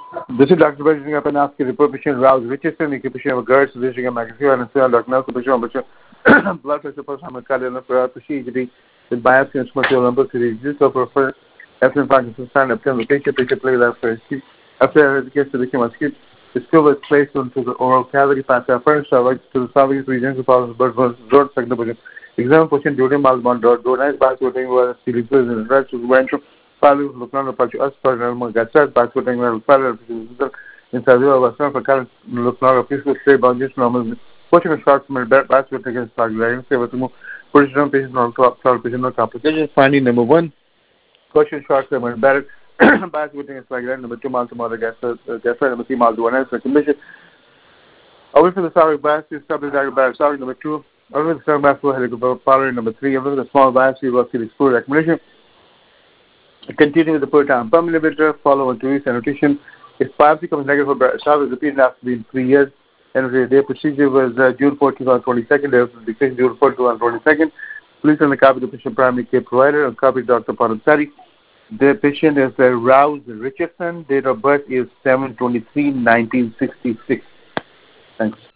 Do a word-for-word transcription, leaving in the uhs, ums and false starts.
This is Doctor Benjamin up and asking the patient Rouse Richardson, the patient of GERD, vision and magazine, and so on, Doctor Nelson, patient of blood pressure, person, cardiac procedure, the biopsy and material number series, this offer after Parkinson's time, obtain the patient, patient play that for his after the case to become a skip, the skill is placed into the oral cavity, pass the first, to the esophagus region, the problem bird was drug segment. Example patient during Malbon, door, nice backwards, was series in the rest of the ventral. Palu Luknano Pachu Aspar Gassat, Bakutangal Palu in Savio was not for current Luknano peaceful state boundaries normal. Pushing a short from a basket against Pagline, say what to move, push on patient on top, patient complications. Finding number one, question short term and better basket against Pagline, number two, Malta Gassat, number three, Malta one, and commission. Over for the sorry basket, subject diagram, sorry, number two, over the third basket, helicopter, following number three, over the small basket, was the school recommendation. Continue with the per time pump inhibitor, follow on two weeks annotation. If biopsy comes negative for salvage, repeated after being three years. And the day procedure was uh, June fourteenth on twenty-second, day of the decision June fourteenth on twenty-second. Please send a copy to the patient primary care provider and copy to Doctor Paramsari. The patient is uh, Rouse Richardson. Date of birth is seven twenty-three nineteen sixty-six. Thanks.